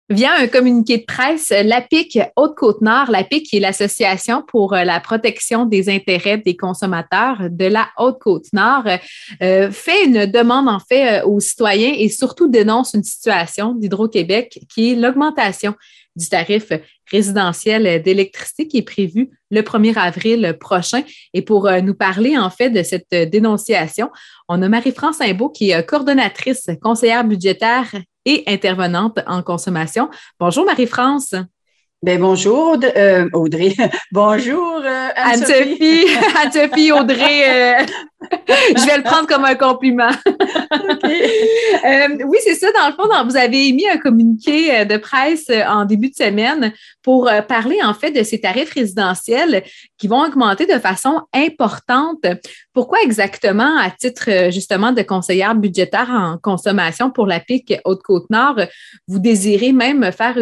Via un communiqué de presse, l'APIC Haute-Côte-Nord, l'APIC qui est l'Association pour la protection des intérêts des consommateurs de la Haute-Côte-Nord, fait une demande en fait aux citoyens et surtout dénonce une situation d'Hydro-Québec qui est l'augmentation du tarif résidentiel d'électricité qui est prévu le 1er avril prochain. Et pour nous parler en fait de cette dénonciation, on a Marie-France Imbeau qui est coordonnatrice, conseillère budgétaire et intervenante en consommation. Bonjour Marie-France. Ben bonjour Audrey. Bonjour Anne-Sophie. Anne-Sophie, Anne-Sophie Audrey, je vais le prendre comme un compliment. Okay. Oui, c'est ça. Dans le fond, vous avez émis un communiqué de presse en début de semaine pour parler en fait de ces tarifs résidentiels qui vont augmenter de façon importante. Pourquoi exactement, à titre justement de conseillère budgétaire en consommation pour la PIC Haute-Côte-Nord, vous désirez même faire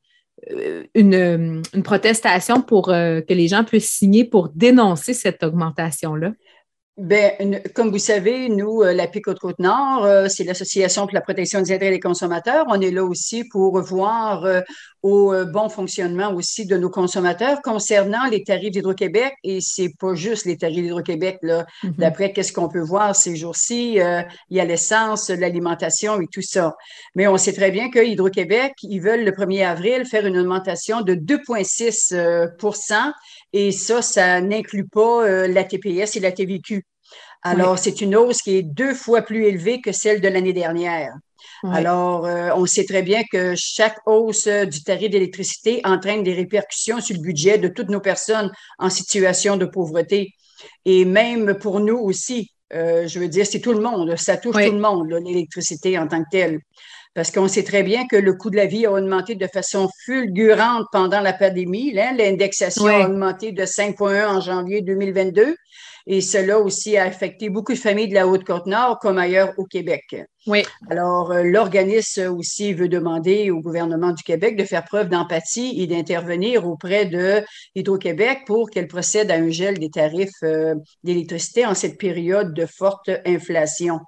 une protestation pour que les gens puissent signer pour dénoncer cette augmentation-là? Ben, comme vous savez, nous, l'APIC Côte-Nord, c'est l'Association pour la protection des intérêts des consommateurs. On est là aussi pour voir au bon fonctionnement aussi de nos consommateurs concernant les tarifs d'Hydro-Québec. Et c'est pas juste les tarifs d'Hydro-Québec, là. Mm-hmm. D'après qu'est-ce qu'on peut voir ces jours-ci, il y a l'essence, l'alimentation et tout ça. Mais on sait très bien que Hydro-Québec, ils veulent le 1er avril faire une augmentation de 2,6 et ça n'inclut pas la TPS et la TVQ. Alors, Oui. c'est une hausse qui est 2 fois plus élevée que celle de l'année dernière. Oui. Alors, on sait très bien que chaque hausse du tarif d'électricité entraîne des répercussions sur le budget de toutes nos personnes en situation de pauvreté. Et même pour nous aussi, je veux dire, c'est tout le monde, ça touche tout le Oui. monde, là, l'électricité en tant que telle. Parce qu'on sait très bien que le coût de la vie a augmenté de façon fulgurante pendant la pandémie. Là. L'indexation a Oui. augmenté de 5,1 en janvier 2022 et cela aussi a affecté beaucoup de familles de la Haute-Côte-Nord comme ailleurs au Québec. Oui. Alors, l'organisme aussi veut demander au gouvernement du Québec de faire preuve d'empathie et d'intervenir auprès de Hydro-Québec pour qu'elle procède à un gel des tarifs d'électricité en cette période de forte inflation.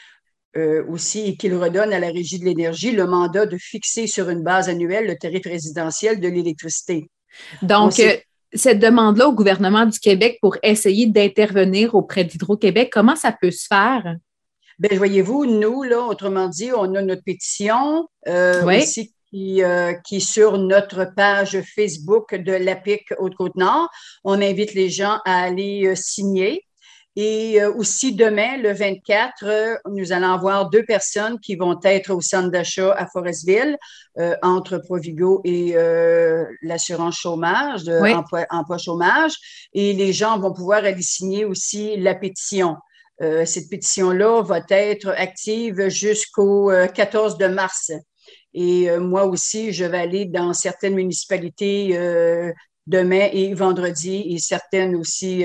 Aussi, et qu'il redonne à la Régie de l'énergie le mandat de fixer sur une base annuelle le tarif résidentiel de l'électricité. On Donc, sait, cette demande-là au gouvernement du Québec pour essayer d'intervenir auprès d'Hydro-Québec, comment ça peut se faire? ben voyez-vous, nous, là, autrement dit, on a notre pétition Oui. aussi qui est sur notre page Facebook de l'APIC Haute-Côte-Nord. On invite les gens à aller signer. Et aussi demain, le 24, nous allons avoir 2 personnes qui vont être au centre d'achat à Forestville, entre Provigo et l'assurance chômage, Oui. emploi chômage. Et les gens vont pouvoir aller signer aussi la pétition. Cette pétition-là va être active jusqu'au 14 de mars. Et moi aussi, je vais aller dans certaines municipalités demain et vendredi et certaines aussi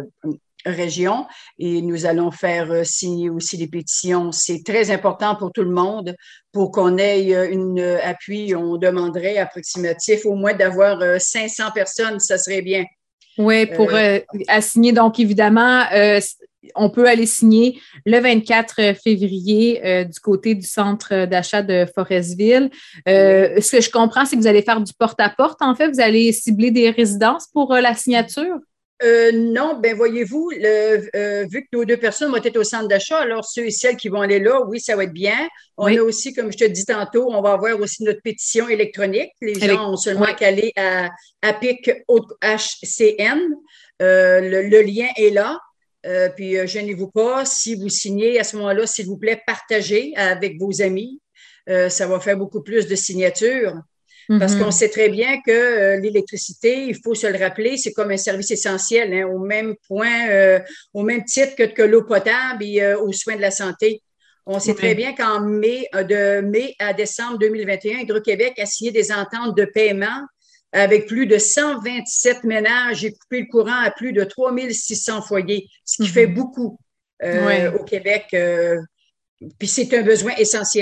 régions et nous allons faire signer aussi les pétitions. C'est très important pour tout le monde pour qu'on ait un appui. On demanderait approximatif au moins d'avoir 500 personnes, ça serait bien. Oui, pour Euh, assigner, donc évidemment, on peut aller signer le 24 février du côté du centre d'achat de Forestville. oui. Ce que je comprends, c'est que vous allez faire du porte-à-porte. En fait, vous allez cibler des résidences pour la signature? Non, ben voyez-vous, vu que nos 2 personnes vont être au centre d'achat, alors ceux et celles qui vont aller là, oui, ça va être bien. On a Oui. aussi, comme je te dis tantôt, on va avoir aussi notre pétition électronique. Les gens ont seulement Oui. qu'à aller à APIC HCN. Le lien est là. Puis, gênez-vous pas. Si vous signez à ce moment-là, s'il vous plaît, partagez avec vos amis. Ça va faire beaucoup plus de signatures. Parce qu'on Mhm. sait très bien que l'électricité, il faut se le rappeler, c'est comme un service essentiel, hein, au même point, au même titre que l'eau potable et aux soins de la santé. On sait très Oui. bien de mai à décembre 2021, Hydro-Québec a signé des ententes de paiement avec plus de 127 ménages et coupé le courant à plus de 3600 foyers, ce qui fait Mhm. beaucoup Oui. au Québec. Puis c'est un besoin essentiel.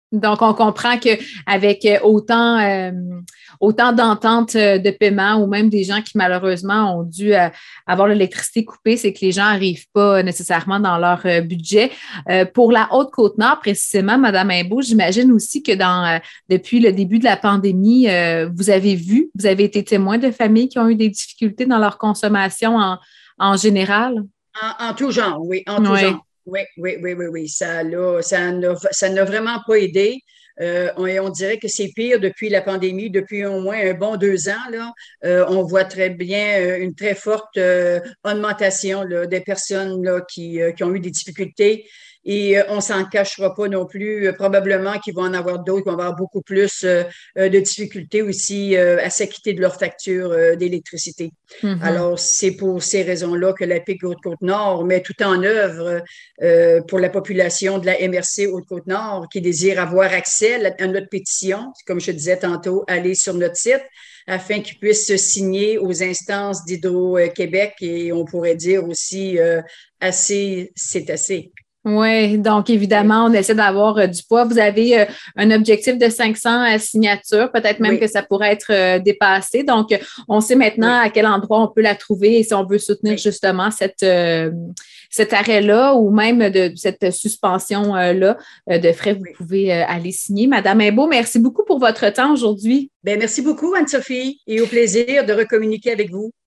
Donc, on comprend qu'avec autant d'ententes de paiement ou même des gens qui malheureusement ont dû avoir l'électricité coupée, c'est que les gens n'arrivent pas nécessairement dans leur budget. Pour la Haute-Côte-Nord, précisément, Madame Imbeau, j'imagine aussi que depuis le début de la pandémie, vous avez été témoin de familles qui ont eu des difficultés dans leur consommation en général? En tout genre, oui, en tout Oui. genre. Oui, oui, oui, oui, oui. Ça n'a vraiment pas aidé. On dirait que c'est pire depuis la pandémie, depuis au moins un bon 2 ans, là. On voit très bien une très forte augmentation là, des personnes là, qui ont eu des difficultés. Et on s'en cachera pas non plus. Probablement qu'il va en avoir d'autres qui vont avoir beaucoup plus de difficultés aussi à s'acquitter de leurs factures d'électricité. Mhm. Alors, c'est pour ces raisons-là que la PIC Haute-Côte-Nord met tout en œuvre pour la population de la MRC Haute-Côte-Nord qui désire avoir accès à notre pétition. Comme je disais tantôt, aller sur notre site afin qu'ils puissent se signer aux instances d'Hydro-Québec et on pourrait dire aussi assez, c'est assez. Oui, donc Oui, évidemment, on essaie d'avoir du poids. Vous avez un objectif de 500 signatures, peut-être même que oui, ça pourrait être dépassé. Donc, on sait maintenant oui, à quel endroit on peut la trouver et si on veut soutenir oui, justement cet arrêt-là ou même de cette suspension-là de frais, vous oui. pouvez aller signer. Madame Imbeau, merci beaucoup pour votre temps aujourd'hui. Bien, merci beaucoup, Anne-Sophie, et au plaisir de recommuniquer avec vous.